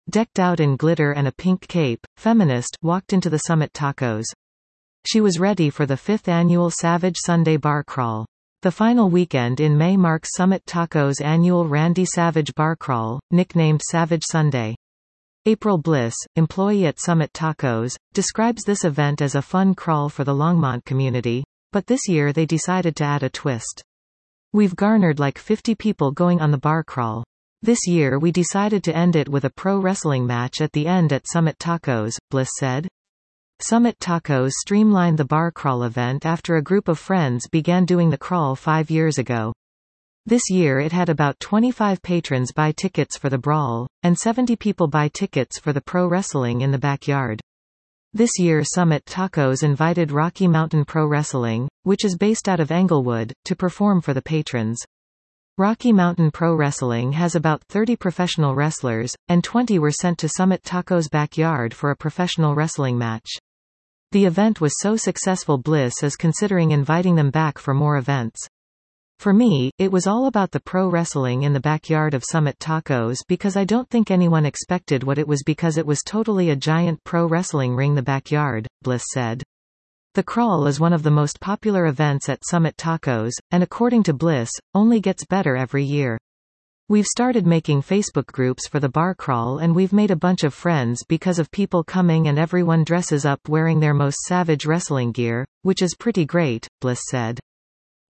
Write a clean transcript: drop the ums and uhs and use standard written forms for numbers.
Decked out in glitter and a pink cape, Feminist walked into the Summit Tacos. She was ready for the 5th annual Savage Sunday Bar Crawl. The final weekend in May marks Summit Tacos' annual Randy Savage Bar Crawl, nicknamed Savage Sunday. April Bliss, employee at Summit Tacos, describes this event as a fun crawl for the Longmont community, but this year they decided to add a twist. We've garnered like 50 people going on the bar crawl. This year we decided to end it with a pro wrestling match at the end at Summit Tacos, Bliss said. Summit Tacos streamlined the bar crawl event after a group of friends began doing the crawl 5 years ago. This year it had about 25 patrons buy tickets for the brawl, and 70 people buy tickets for the pro wrestling in the backyard. This year Summit Tacos invited Rocky Mountain Pro Wrestling, which is based out of Englewood, to perform for the patrons. Rocky Mountain Pro Wrestling has about 30 professional wrestlers, and 20 were sent to Summit Tacos' backyard for a professional wrestling match. The event was so successful Bliss is considering inviting them back for more events. For me, it was all about the pro wrestling in the backyard of Summit Tacos because I don't think anyone expected what it was because it was totally a giant pro wrestling ring the backyard, Bliss said. The crawl is one of the most popular events at Summit Tacos, and according to Bliss, only gets better every year. We've started making Facebook groups for the bar crawl and we've made a bunch of friends because of people coming and everyone dresses up wearing their most savage wrestling gear, which is pretty great, Bliss said.